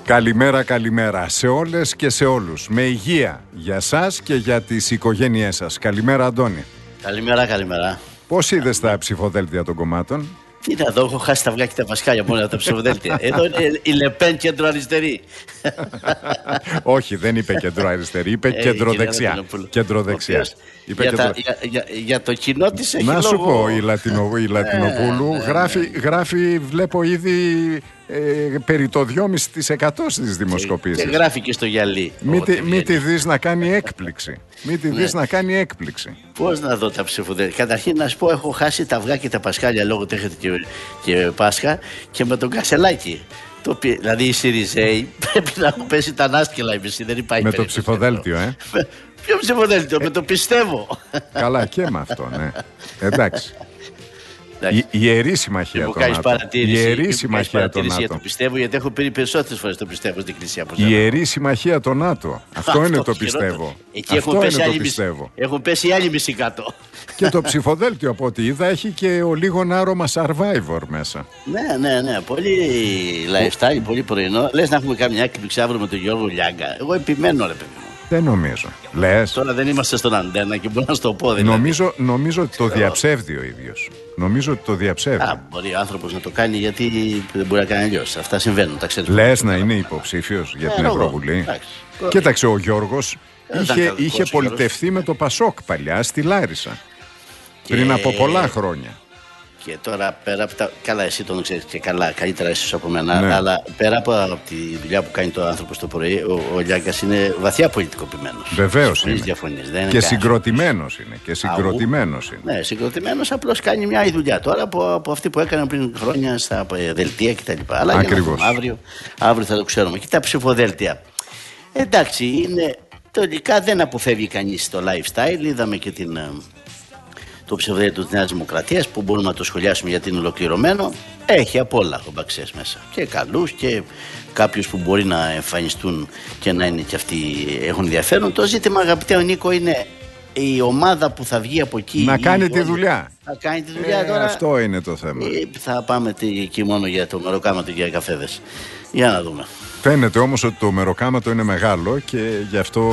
Καλημέρα, καλημέρα σε όλες και σε όλους. Με υγεία για σας και για τις οικογένειές σας. Καλημέρα, Αντώνη. Καλημέρα, καλημέρα. Πώς είδες τα ψηφοδέλτια των κομμάτων? Τι να δω, έχω χάσει τα αυγά και τα πασχάλια μόνο από τα ψηφοδέλτια. Εδώ είναι η Λεπέν κεντροαριστερή. Όχι, δεν είπε κεντροαριστερή, είπε κεντροδεξιά. Κεντροδεξιά. Για το κοινό της έχει λόγο. Να σου πω, η Λατινοπούλου γράφει, βλέπω ήδη περί το 2,5% στις δημοσκοπήσεις. Και γράφει και στο γυαλί. Μη τη δεις να κάνει έκπληξη. Πώς να δω τα ψηφοδέλτια? Καταρχήν να σου πω, έχω χάσει τα αυγά και τα πασχάλια λόγω ότι έχετε και Πάσχα και με τον Κασελάκη. Δηλαδή οι Σιριζέοι πρέπει να έχουν πέσει τα νάσκελα εμείς, δεν υπάρχει με το ψηφοδέλτιο, Ποιο ψηφοδέλτιο, με το πιστεύω. Καλά, και με αυτό, ναι. Εντάξει. Η Ιερή Συμμαχία των ΝΑΤΟ. Η Ιερή Συμμαχία των ΝΑΤΟ. Το πιστεύω, γιατί έχω πει περισσότερες φορές το πιστεύω στην Εκκλησία. Η Ιερή Συμμαχία των ΝΑΤΟ. Αυτό είναι το πιστεύω. Εκεί έχουν πέσει άλλοι μισή κάτω. Και το ψηφοδέλτιο, από ό,τι είδα, έχει και ο λίγον άρωμα Survivor μέσα. Ναι. Πολύ lifestyle, πολύ πρωινό. Λες να έχουμε κάμια έκπληξη αύριο με τον Γιώργο Λιάγκα? Εγώ επιμένω, ρε παιδί μου. Δεν νομίζω. Λες. Τώρα δεν είμαστε στον αντένα και μπορώ να σου το πω. Νομίζω ότι το διαψεύδει ο ίδιος. Μπορεί ο άνθρωπος να το κάνει, γιατί δεν μπορεί να κάνει αλλιώς. Αυτά συμβαίνουν, τα ξέρεις. Λες να είναι υποψήφιος για την Ευρωβουλή? Κοίταξε, ο Γιώργος είχε πολιτευθεί με το Πασόκ παλιά στη Λάρισα. Πριν από πολλά χρόνια. Και τώρα πέρα από τα. Καλά, εσύ τον ξέρεις και καλά, καλύτερα ίσως από μένα. Ναι. Αλλά πέρα από τη δουλειά που κάνει το άνθρωπο το πρωί, ο Λιάγκας είναι βαθιά πολιτικοποιημένος. Βεβαίως είναι. Και συγκροτημένος είναι. Ναι, συγκροτημένος, απλώς κάνει μια άλλη δουλειά τώρα από αυτή που έκανε πριν χρόνια στα δελτία κτλ. Αλλά αύριο θα το ξέρουμε. Και τα ψηφοδέλτια. Εντάξει, είναι. Τελικά δεν αποφεύγει κανείς το lifestyle. Είδαμε και το ψηφοδέλτιο της Νέας Δημοκρατίας που μπορούμε να το σχολιάσουμε γιατί είναι ολοκληρωμένο. Έχει απ' όλα ο Μπαξές μέσα. Και καλούς και κάποιους που μπορεί να εμφανιστούν και να είναι και αυτοί έχουν ενδιαφέρον. Το ζήτημα, αγαπητέ Νίκο, είναι η ομάδα που θα βγει από εκεί. Να κάνει τη δουλειά. Θα κάνει τη δουλειά τώρα. Αυτό είναι το θέμα. Θα πάμε εκεί μόνο για το μεροκάματο και για καφέδες. Για να δούμε. Φαίνεται όμως ότι το μεροκάματο είναι μεγάλο και γι' αυτό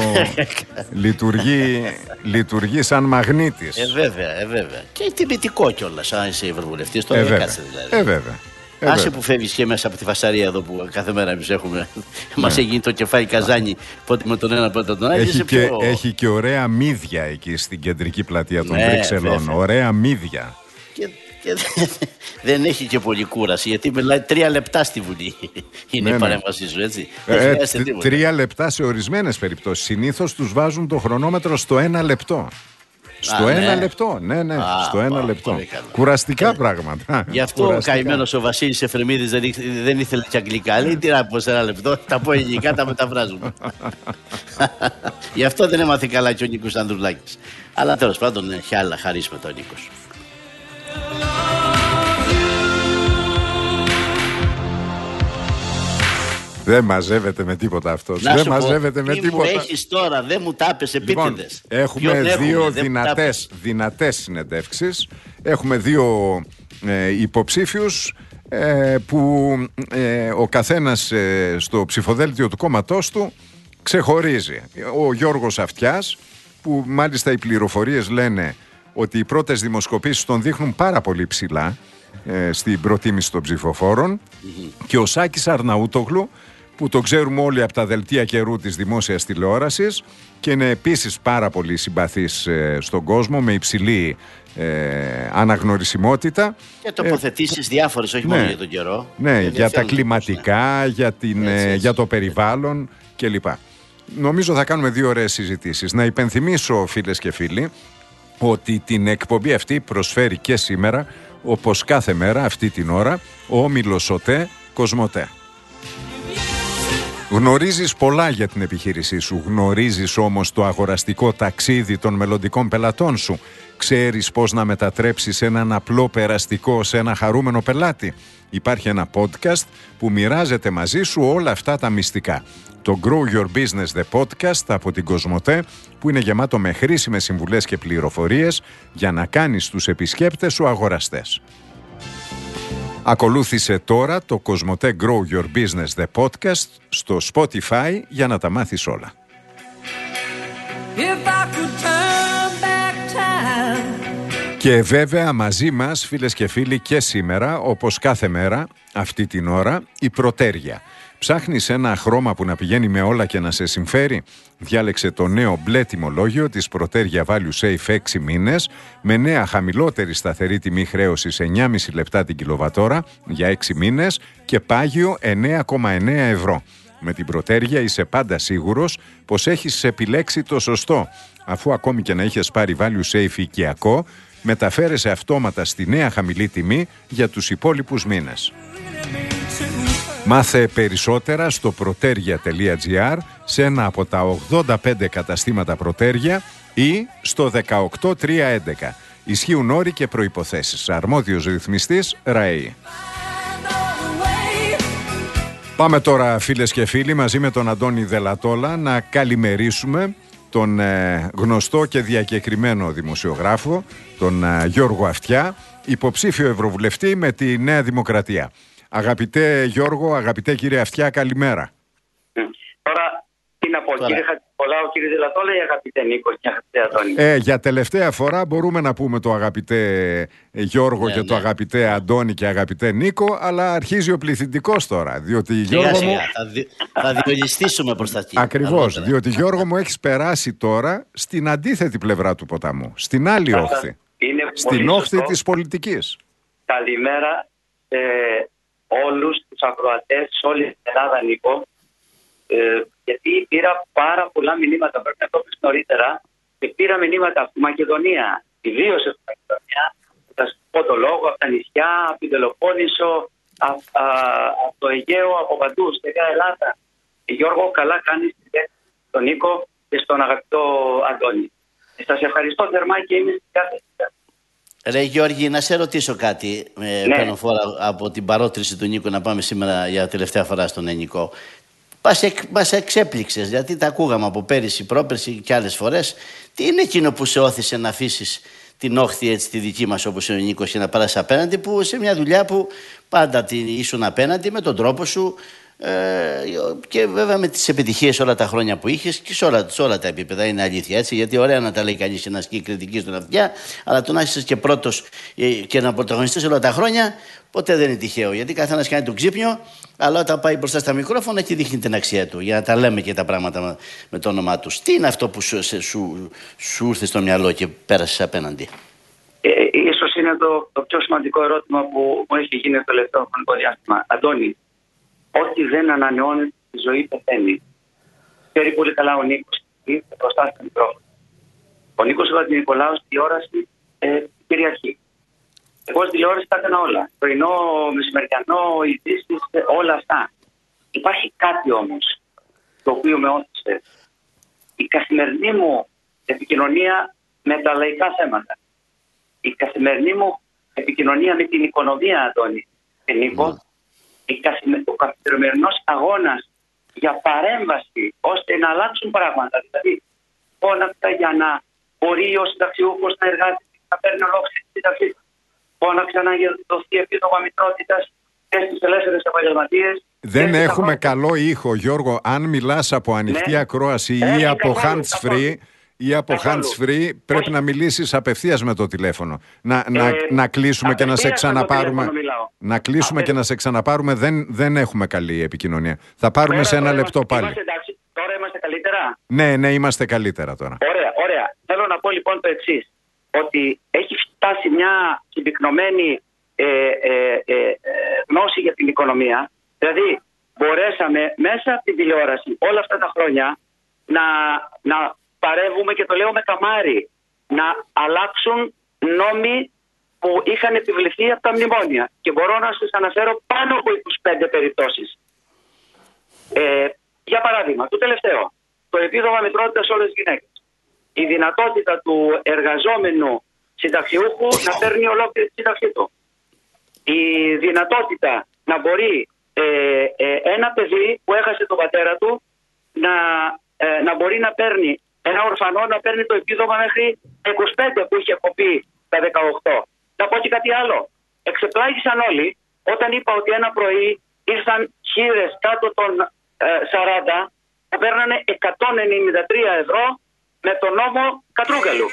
λειτουργεί σαν μαγνήτης. Βέβαια. Και τιμητικό κιόλας, αν είσαι ευρωβουλευτής, τώρα δεν κάτσε δηλαδή. Βέβαια. Άσε που φεύγεις και μέσα από τη φασαρία εδώ που κάθε μέρα εμείς έχουμε. Μας έχει γίνει το κεφάλι καζάνι, πότε με τον ένα, πότε τον άλλο. Έχει και ωραία μύδια εκεί στην κεντρική πλατεία των Βρυξελών. Ωραία μύδια. Και δεν έχει και πολύ κούραση, γιατί μιλάει 3 λεπτά στη Βουλή. Είναι η παρέμβασή σου, έτσι. 3 λεπτά σε ορισμένες περιπτώσεις. Συνήθως τους βάζουν το χρονόμετρο στο 1 λεπτό. Στο 1 λεπτό, ναι, στο 1 λεπτό. Κουραστικά πράγματα. Γι' αυτό ο καημένος ο Βασίλης Εφρεμίδης δεν ήθελε και αγγλικά. Λέει τι να πω σε 1 λεπτό, τα πω ελληνικά, τα μεταφράζουμε. Γι' αυτό δεν έμαθε καλά και ο Νίκος Ανδρουλάκης. Αλλά τέλος πάντων έχει άλλα χαρίσματα ο Νίκος. Δεν μαζεύεται με τίποτα αυτός. Δεν μαζεύεται με τίποτα. Τι μου έχεις τώρα, δεν μου τα έπεσε επίτηδες. Έχουμε δύο δυνατές συνεντεύξεις. Έχουμε 2 υποψήφιους που ο καθένας στο ψηφοδέλτιο του κόμματός του ξεχωρίζει. Ο Γιώργος Αυτιάς, που μάλιστα οι πληροφορίες λένε ότι οι πρώτες δημοσκοπήσεις τον δείχνουν πάρα πολύ ψηλά στην προτίμηση των ψηφοφόρων, και ο Σάκης Αρναούτογλου, που το ξέρουμε όλοι από τα δελτία καιρού της δημόσιας τηλεόρασης και είναι επίσης πάρα πολύ συμπαθής στον κόσμο, με υψηλή αναγνωρισιμότητα. Και τοποθετήσεις διάφορες, όχι μόνο για τον καιρό. Ναι, για τα κλιματικά, για το περιβάλλον κλπ. Νομίζω θα κάνουμε 2 ωραίες συζητήσεις. Να υπενθυμίσω, φίλες και φίλοι, ότι την εκπομπή αυτή προσφέρει και σήμερα, όπως κάθε μέρα αυτή την ώρα, ο όμιλος ΟΤΕ Κοσμοτέ. Γνωρίζεις πολλά για την επιχείρησή σου, γνωρίζεις όμως το αγοραστικό ταξίδι των μελλοντικών πελατών σου. Ξέρεις πώς να μετατρέψεις έναν απλό περαστικό σε ένα χαρούμενο πελάτη. Υπάρχει ένα podcast που μοιράζεται μαζί σου όλα αυτά τα μυστικά. Το Grow Your Business The Podcast από την Κοσμοτέ, που είναι γεμάτο με χρήσιμες συμβουλές και πληροφορίες για να κάνεις τους επισκέπτες σου αγοραστές. Ακολούθησε τώρα το Κοσμοτέ Grow Your Business The Podcast στο Spotify για να τα μάθεις όλα. Και βέβαια μαζί μας, φίλες και φίλοι, και σήμερα, όπως κάθε μέρα, αυτή την ώρα, η Προτέρια. Ψάχνεις ένα χρώμα που να πηγαίνει με όλα και να σε συμφέρει? Διάλεξε το νέο μπλε τιμολόγιο της Προτέρια Value Safe 6 μήνες με νέα χαμηλότερη σταθερή τιμή χρέωσης 9,5 λεπτά την κιλοβατόρα για 6 μήνες και πάγιο 9,9 ευρώ. Με την Προτέρια είσαι πάντα σίγουρος πως έχεις επιλέξει το σωστό, αφού ακόμη και να είχες πάρει Value Safe οικιακό, μεταφέρεσαι αυτόματα στη νέα χαμηλή τιμή για τους υπόλοιπους μήνες. Μάθε περισσότερα στο proteria.gr, σε ένα από τα 85 καταστήματα Προτέρια ή στο 18311. Ισχύουν όροι και προϋποθέσεις. Αρμόδιος ρυθμιστής ΡΑΕΗ. Πάμε τώρα, φίλες και φίλοι, μαζί με τον Αντώνη Δελατόλα να καλημερίσουμε τον γνωστό και διακεκριμένο δημοσιογράφο, τον Γιώργο Αυτιά, υποψήφιο ευρωβουλευτή με τη Νέα Δημοκρατία. Αγαπητέ Γιώργο, αγαπητέ κύριε Αυτιά, καλημέρα. Τώρα τι να πω, κύριε Χατζηπολάου, κύριε Δελατόλα ή αγαπητέ Νίκο και αγαπητέ Αντώνη? Για τελευταία φορά μπορούμε να πούμε το αγαπητέ Γιώργο και το αγαπητέ Αντώνη και αγαπητέ Νίκο, αλλά αρχίζει ο πληθυντικός τώρα, διότι Γιώργο μου... Θα διολιστήσουμε προς τα εκεί. Ακριβώς, διότι Γιώργο μου έχεις περάσει τώρα στην αντίθετη πλευρά του ποταμού, στην άλλη όχθη, στην όχθη της πολιτικής. Καλημέρα όλους τους ακροατές σε όλη την Ελλάδα, Νίκο, γιατί πήρα πάρα πολλά μηνύματα, πρέπει να το πεις νωρίτερα, και πήρα μηνύματα από τη Μακεδονία, ιδίως από τη Μακεδονία, θα σας πω το λόγο, από τα νησιά, από την Πελοπόννησο, από το Αιγαίο, από παντού, στεγά Ελλάδα. Γιώργο, καλά κάνεις στον Νίκο και στον αγαπητό Αντώνη. Σας ευχαριστώ θερμά και είμαι στην κάθε στιγμή. Ρε Γιώργη, να σε ρωτήσω κάτι. Παίρνω φορά από την παρότριση του Νίκου να πάμε σήμερα για τελευταία φορά στον Νίκο. Μας εξέπληξες, γιατί τα ακούγαμε από πέρυσι, πρόπερσι και άλλες φορές. Τι είναι εκείνο που σε όθησε να αφήσεις την όχθη έτσι τη δική μας όπως είναι ο Νίκος και να πάρασεις απέναντι, που σε μια δουλειά που πάντα ήσουν απέναντι με τον τρόπο σου και βέβαια με τις επιτυχίες όλα τα χρόνια που είχες και σε όλα τα επίπεδα, είναι αλήθεια έτσι, γιατί ωραία να τα λέει κανείς και να ασκεί κριτική στον Αυτιά, αλλά το να είσαι και πρώτος και να πρωταγωνιστείς όλα τα χρόνια ποτέ δεν είναι τυχαίο, γιατί καθένας κάνει τον ξύπνιο, αλλά όταν πάει μπροστά στα μικρόφωνα εκεί δείχνει την αξία του, για να τα λέμε και τα πράγματα με το όνομά τους. Τι είναι αυτό που σου ήρθε στο μυαλό και πέρασες απέναντι? Ίσως είναι το πιο σημαντικό ερώτημα που μου έχει γίνει το τελευταίο χρονικό διάστημα. Αντώνη, ό,τι δεν ανανεώνεται στη ζωή πεθαίνει. Ξέρει πολύ καλά ο Νίκος, ήρθε μπροστά στο μικρόφωνο. Ο Νίκος Χατζηνικολάου στη τηλεόραση κυριαρχεί. Εγώ στη τηλεόραση τα έκανα όλα. Πρωινό, μεσημεριανό, ειδήσεις, όλα αυτά. Υπάρχει κάτι όμως το οποίο με όθησε. Η καθημερινή μου επικοινωνία με τα λαϊκά θέματα. Η καθημερινή μου επικοινωνία με την οικονομία, Αντώνη και Νίκο. Ο καθημερινός αγώνας για παρέμβαση ώστε να αλλάξουν πράγματα. Δηλαδή, φώναξα για να μπορεί ο συνταξιούχος να εργάζεται και να παίρνει ολόκληρη τη σύνταξη. Φώναξα να δοθεί επίδομα μητρότητας και στους ελεύθερους επαγγελματίες. Δεν έχουμε καλό ήχο, Γιώργο. Αν μιλάς από ανοιχτή ακρόαση ή από hands-free, πρέπει να μιλήσεις απευθείας με το τηλέφωνο. Να κλείσουμε και να σε ξαναπάρουμε. Να κλείσουμε και να σε ξαναπάρουμε. Δεν έχουμε καλή επικοινωνία. Θα πάρουμε σε ένα λεπτό πάλι. Εντάξει, τώρα είμαστε καλύτερα. Ναι, είμαστε καλύτερα τώρα. Ωραία. Θέλω να πω λοιπόν το εξής. Ότι έχει φτάσει μια συμπυκνωμένη γνώση για την οικονομία. Δηλαδή, μπορέσαμε μέσα από την τηλεόραση όλα αυτά τα χρόνια να παρεύουμε, και το λέω με καμάρι, να αλλάξουν νόμοι που είχαν επιβληθεί από τα μνημόνια. Και μπορώ να σας αναφέρω πάνω από 25 περιπτώσεις. Για παράδειγμα, το τελευταίο, το επίδομα μητρότητας σε όλες τις γυναίκες. Η δυνατότητα του εργαζόμενου συνταξιούχου να παίρνει ολόκληρη τη σύνταξή του. Η δυνατότητα να μπορεί ένα παιδί που έχασε τον πατέρα του να μπορεί να παίρνει, ένα ορφανό να παίρνει το επίδομα μέχρι 25 που είχε κοπεί τα 18. Να πω και κάτι άλλο. Εξεπλάγησαν όλοι όταν είπα ότι ένα πρωί ήρθαν χήρες κάτω των 40 που παίρνανε 193 ευρώ με τον νόμο Κατρούγκαλου.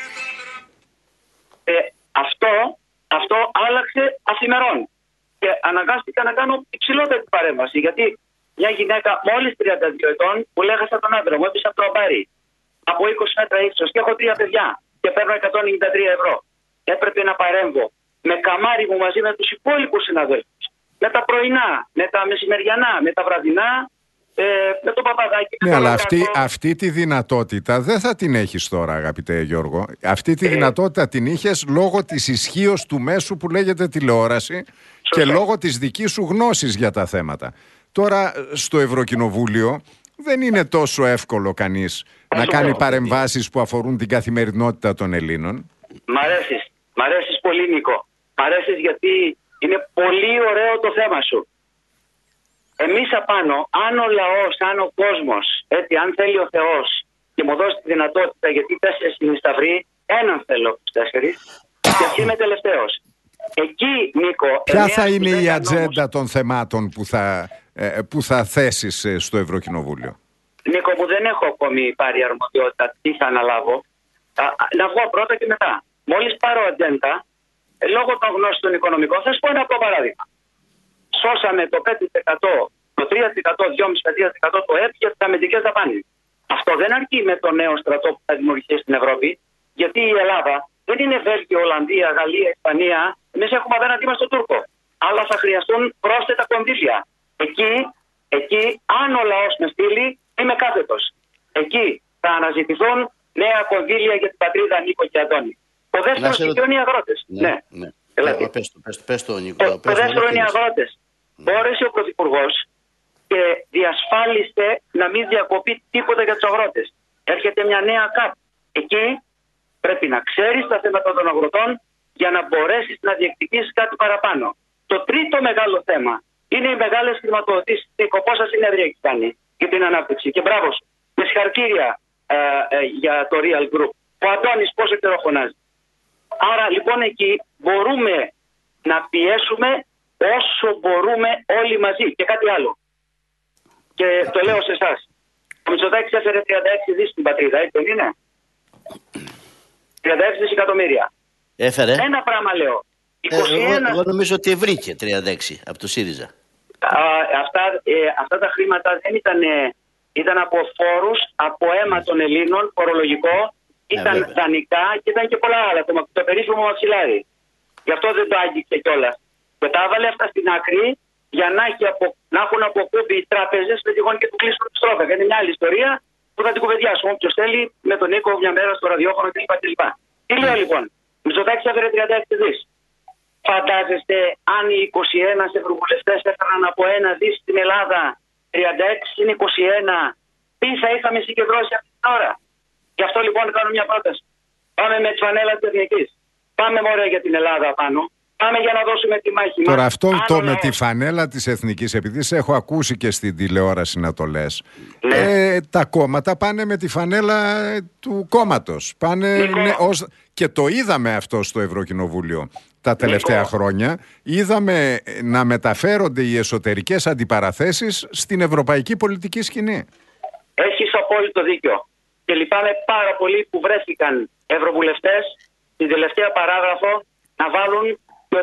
Αυτό άλλαξε αφημερών. Και αναγκάστηκα να κάνω υψηλότερη παρέμβαση. Γιατί μια γυναίκα μόλις 32 ετών που λέγασα τον άντρα μου, έπεισα από το αμπάρι από 20 μέτρα ύψος και έχω 3 παιδιά και παίρνω 193 ευρώ. Έπρεπε να παρέμβω με καμάρι μου μαζί με τους υπόλοιπους συναδέλφους. Με τα πρωινά, με τα μεσημεριανά, με τα βραδινά, με τον Παπαδάκη. Ναι, αλλά αυτή τη δυνατότητα δεν θα την έχεις τώρα, αγαπητέ Γιώργο. Αυτή τη δυνατότητα την είχες λόγω της ισχύως του μέσου που λέγεται τηλεόραση και λόγω της δικής σου γνώσης για τα θέματα. Τώρα στο Ευρωκοινοβούλιο δεν είναι τόσο εύκολο κανείς να κάνει παρεμβάσεις που αφορούν την καθημερινότητα των Ελλήνων. Μ' αρέσεις πολύ, Νίκο. Μ' αρέσεις γιατί είναι πολύ ωραίο το θέμα σου. Εμείς απάνω, αν ο λαός, αν ο κόσμος, έτσι, αν θέλει ο Θεός και μου δώσει τη δυνατότητα, γιατί 4 είναι σταυροί, έναν θέλω 4 και εσύ είμαι τελευταίος. Εκεί, Νίκο... Ποια θα είναι η ατζέντα των θεμάτων που θα θέσεις στο Ευρωκοινοβούλιο? Νίκο, που δεν έχω ακόμη πάρει αρμοδιότητα τι θα αναλάβω, να βγω πρώτα και μετά. Μόλις πάρω ατζέντα, λόγω των γνώσεων οικονομικών, θα σου πω ένα απλό παράδειγμα. Σώσαμε το 5%, το 3%, 2,5% το ΕΠ για τις αμυντικές δαπάνες. Αυτό δεν αρκεί με το νέο στρατό που θα δημιουργηθεί στην Ευρώπη, γιατί η Ελλάδα δεν είναι Βέλγιο, Ολλανδία, Γαλλία, Ισπανία. Εμείς έχουμε απέναντί μας τον Τούρκο. Αλλά θα χρειαστούν πρόσθετα κονδύλια. Εκεί, αν ο λαός με στείλει, είμαι κάθετος. Εκεί θα αναζητηθούν νέα κονδύλια για την πατρίδα, Νίκο και Αντώνη. Το δεύτερο στοιχείο είναι οι αγρότες. Ναι. Πες το, Νίκο. Το δεύτερο είναι οι αγρότες. Μπόρεσε ο Πρωθυπουργός και διασφάλισε να μην διακοπεί τίποτα για τους αγρότες. Έρχεται μια νέα ΚΑΠ. Εκεί πρέπει να ξέρεις τα θέματα των αγροτών για να μπορέσεις να διεκδικήσεις κάτι παραπάνω. Το τρίτο μεγάλο θέμα είναι οι μεγάλες χρηματοδοτήσεις. Πόσα συνέδρια έχει κάνει για την ανάπτυξη. Και μπράβο σου. Με συγχαρητήρια για το Real Group. Ο Αντώνης πόσο καιρό φωνάζει. Άρα λοιπόν εκεί μπορούμε να πιέσουμε όσο μπορούμε όλοι μαζί. Και κάτι άλλο. Και το λέω σε εσάς. Ο Μητσοτάκης έφερε 36 δις στην πατρίδα, έτσι δεν είναι? 36 δισεκατομμύρια. Έφερε. Ένα πράγμα λέω. 21... Εγώ νομίζω ότι βρήκε 36 από το ΣΥΡΙΖΑ. Αυτά τα χρήματα δεν ήταν από φόρους, από αίμα των Ελλήνων, φορολογικό, ήταν δανεικά και ήταν και πολλά άλλα. Το περίφημο μαξιλάρι. Γι' αυτό δεν το άγγιξε κιόλας. Και τα έβαλε αυτά στην άκρη για να έχουν αποκούμπει οι τράπεζες με τυχόν και του κλείσουν τη στρόφα. Είναι μια άλλη ιστορία που θα την κουβεντιάσουμε. Όποιος θέλει με τον Νίκο μια μέρα στο ραδιόφωνο κλπ. Τι λέω λοιπόν? Μητσοτάκης έφερε 36 δις. Φαντάζεστε αν οι 21 ευρωβουλευτές έφεραν από 1 δις στην Ελλάδα, 36 είναι 21, τι θα είχαμε συγκεντρώσει αυτή την ώρα? Γι' αυτό λοιπόν κάνω μια πρόταση. Πάμε με τη φανέλα της Εθνικής. Πάμε μωρέ για την Ελλάδα πάνω. Πάμε για να δώσουμε τη μάχη. Τώρα αυτό με τη φανέλα της Εθνικής, επειδή σε έχω ακούσει και στην τηλεόραση να το λες, τα κόμματα πάνε με τη φανέλα του κόμματος. Και το είδαμε αυτό στο Ευρωκοινοβούλιο τα τελευταία χρόνια. Είδαμε να μεταφέρονται οι εσωτερικές αντιπαραθέσεις στην ευρωπαϊκή πολιτική σκηνή. Έχεις απόλυτο δίκιο. Και λυπάμαι πάρα πολύ που βρέθηκαν ευρωβουλευτές στην τελευταία παράγραφο να βάλουν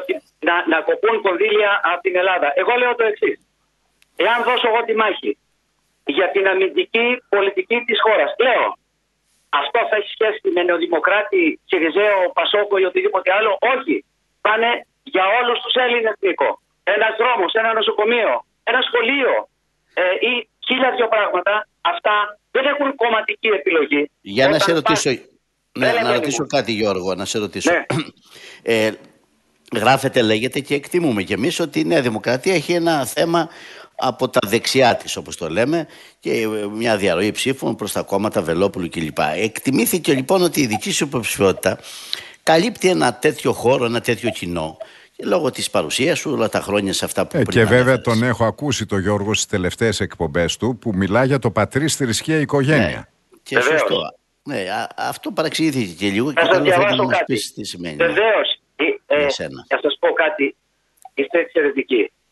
να κοπούν κονδύλια από την Ελλάδα. Εγώ λέω το εξής. Εάν δώσω εγώ τη μάχη για την αμυντική πολιτική της χώρας, λέω, αυτό θα έχει σχέση με νεοδημοκράτη, Σιριζέο, Πασόκο ή οτιδήποτε άλλο? Όχι. Πάνε για όλους τους Έλληνες, Νίκο. Ένας δρόμος, ένα νοσοκομείο, ένα σχολείο ή 1000 πράγματα. Αυτά δεν έχουν κομματική επιλογή. Για να σε ρωτήσω, να ρωτήσω κάτι, Γιώργο, να σε ρωτήσω. Ναι. Γράφεται, λέγεται και εκτιμούμε κι εμείς ότι η Νέα Δημοκρατία έχει ένα θέμα από τα δεξιά της, όπως το λέμε, και μια διαρροή ψήφων προς τα κόμματα Βελόπουλου κλπ. Εκτιμήθηκε λοιπόν ότι η δική σου υποψηφιότητα καλύπτει ένα τέτοιο χώρο, ένα τέτοιο κοινό, και λόγω της παρουσίας σου όλα τα χρόνια σε αυτά που πριν. Και βέβαια τον έχω ακούσει τον Γιώργο στις τελευταίες εκπομπές του που μιλά για το πατρίς, θρησκεία, οικογένεια. Ναι, και σωστό. Ναι, αυτό παραξηγήθηκε και λίγο και καλό θα ήταν να μας πεις τι σημαίνει. Βεβαίως. Να σας πω κάτι, είστε εξαιρετικοί.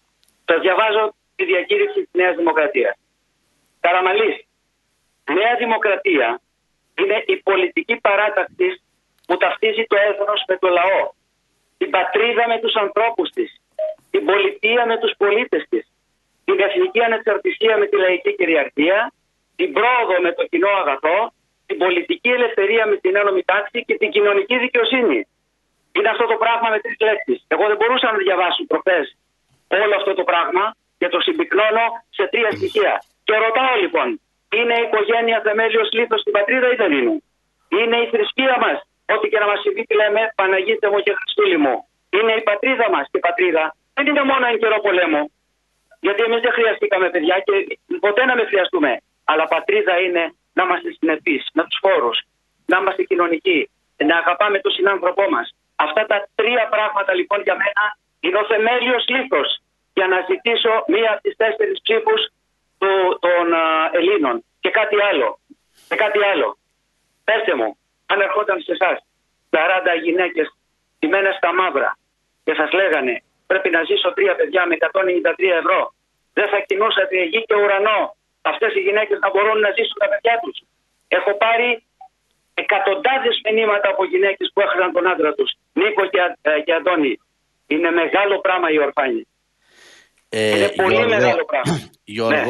Σας διαβάζω τη διακήρυξη της Νέας Δημοκρατίας. Καραμαλής. Νέα Δημοκρατία είναι η πολιτική παράταξη που ταυτίζει το έθνος με το λαό, την πατρίδα με τους ανθρώπους της, την πολιτεία με τους πολίτες της, την εθνική ανεξαρτησία με τη λαϊκή κυριαρχία, την πρόοδο με το κοινό αγαθό, την πολιτική ελευθερία με την ένωμη τάξη και την κοινωνική δικαιοσύνη. Είναι αυτό το πράγμα με 3 λέξεις. Εγώ δεν μπορούσα να διαβάσω προχθές όλο αυτό το πράγμα και το συμπυκνώνω σε 3 στοιχεία. Και ρωτάω λοιπόν, είναι η οικογένεια θεμέλιος λίθος στην πατρίδα ή δεν είναι? Είναι η θρησκεία μας, ό,τι και να μας συμβεί τι λέμε Παναγίτε μου και Χριστούλη μου? Είναι η πατρίδα μας και η πατρίδα δεν είναι μόνο εν καιρό πολέμου. Γιατί εμείς δεν χρειαστήκαμε παιδιά και ποτέ να μην χρειαστούμε. Αλλά πατρίδα είναι να είμαστε συνεπείς με τους φόρους, να είμαστε κοινωνικοί, να αγαπάμε τον συνάνθρωπό μας. Αυτά τα 3 πράγματα λοιπόν για μένα είναι ο θεμέλιος λίθος για να ζητήσω μία από τις 4 ψήφους των Ελλήνων. Και κάτι άλλο. Πέστε μου, αν ερχόταν σε εσάς 40 γυναίκες τιμένες στα μαύρα και σας λέγανε πρέπει να ζήσω 3 παιδιά με 193 ευρώ, δεν θα κινούσατε γη και ουρανό αυτές οι γυναίκες να μπορούν να ζήσουν τα παιδιά τους? Έχω πάρει εκατοντάδες μηνύματα από γυναίκες που έχασαν τον άντρα τους. Νίκο και Αντώνη, είναι μεγάλο πράγμα η ορφάνη. Είναι πολύ μεγάλο πράγμα. Γιώργο,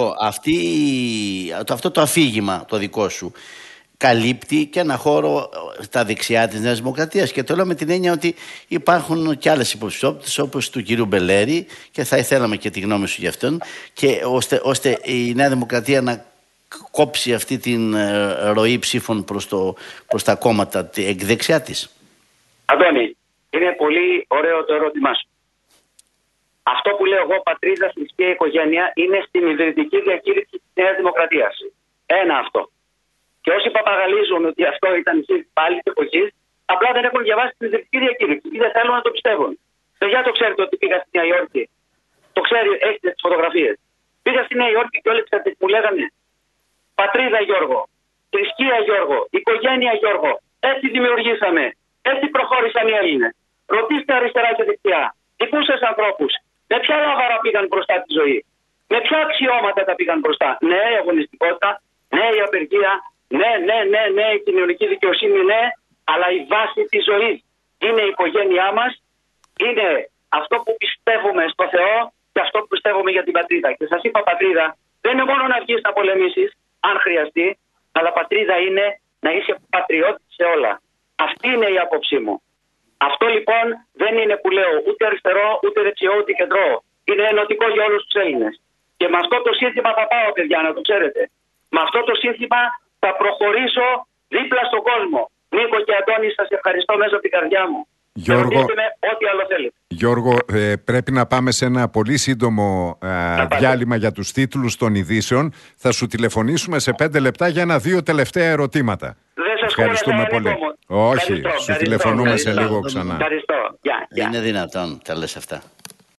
αυτό το αφήγημα το δικό σου καλύπτει και ένα χώρο στα δεξιά της Νέας Δημοκρατίας, και το λέω με την έννοια ότι υπάρχουν και άλλες υποψηφιότητες όπως του κυρίου Μπελέρη και θα ήθελαμε και τη γνώμη σου γι' αυτόν, και ώστε η Νέα Δημοκρατία να κόψει αυτή την ροή ψήφων προς τα κόμματα εκ δεξιά της. Αντώνη, είναι πολύ ωραίο το ερώτημά σου. Αυτό που λέω εγώ, πατρίδα, θρησκεία, οικογένεια, είναι στην ιδρυτική διακήρυξη της Νέας Δημοκρατίας. Ένα αυτό. Και όσοι παπαγαλίζουν ότι αυτό ήταν η πάλι τη εποχή, απλά δεν έχουν διαβάσει την ιδρυτική διακήρυξη ή δεν θέλουν να το πιστεύουν. Παιδιά, το ξέρετε ότι πήγα στη Νέα Υόρκη? Το ξέρει, έχετε τις φωτογραφίες? Πήγα στη Νέα Υόρκη και όλοι ξέρετε που λέγανε? Πατρίδα Γιώργο, θρησκεία Γιώργο, οικογένεια Γιώργο. Έτσι δημιουργήσαμε. Έτσι προχώρησαν οι Έλληνες. Ρωτήστε αριστερά και δεξιά. Δικούσες ανθρώπους. Με ποια λάβαρα πήγαν μπροστά τη ζωή? Με ποια αξιώματα τα πήγαν μπροστά? Ναι, η αγωνιστικότητα, ναι, η απεργία, ναι, η κοινωνική δικαιοσύνη, ναι, αλλά η βάση της ζωής είναι η οικογένειά μας, είναι αυτό που πιστεύουμε στο Θεό και αυτό που πιστεύουμε για την πατρίδα. Και σας είπα, πατρίδα δεν είναι μόνο να βγεις να πολεμήσεις, αν χρειαστεί, αλλά πατρίδα είναι να είσαι πατριώτης σε όλα. Αυτή είναι η άποψή μου. Αυτό λοιπόν δεν είναι που λέω ούτε αριστερό, ούτε δεξιό, ούτε κεντρό. Είναι ενωτικό για όλους τους Έλληνες. Και με αυτό το σύνθημα θα πάω, παιδιά, να το ξέρετε. Με αυτό το σύνθημα θα προχωρήσω δίπλα στον κόσμο. Νίκο και Αντώνη, σας ευχαριστώ μέσα από την καρδιά μου. Γιώργο, ό,τι άλλο θέλετε. Γιώργο, πρέπει να πάμε σε ένα πολύ σύντομο διάλειμμα για τους τίτλους των ειδήσεων. Θα σου τηλεφωνήσουμε σε 5 λεπτά για 1-2 τελευταία ερωτήματα. Δεν σας ευχαριστούμε πολύ. Όχι, σου τηλεφωνούμε σε λίγο ξανά. Ευχαριστώ. Είναι δυνατόν τα λες αυτά?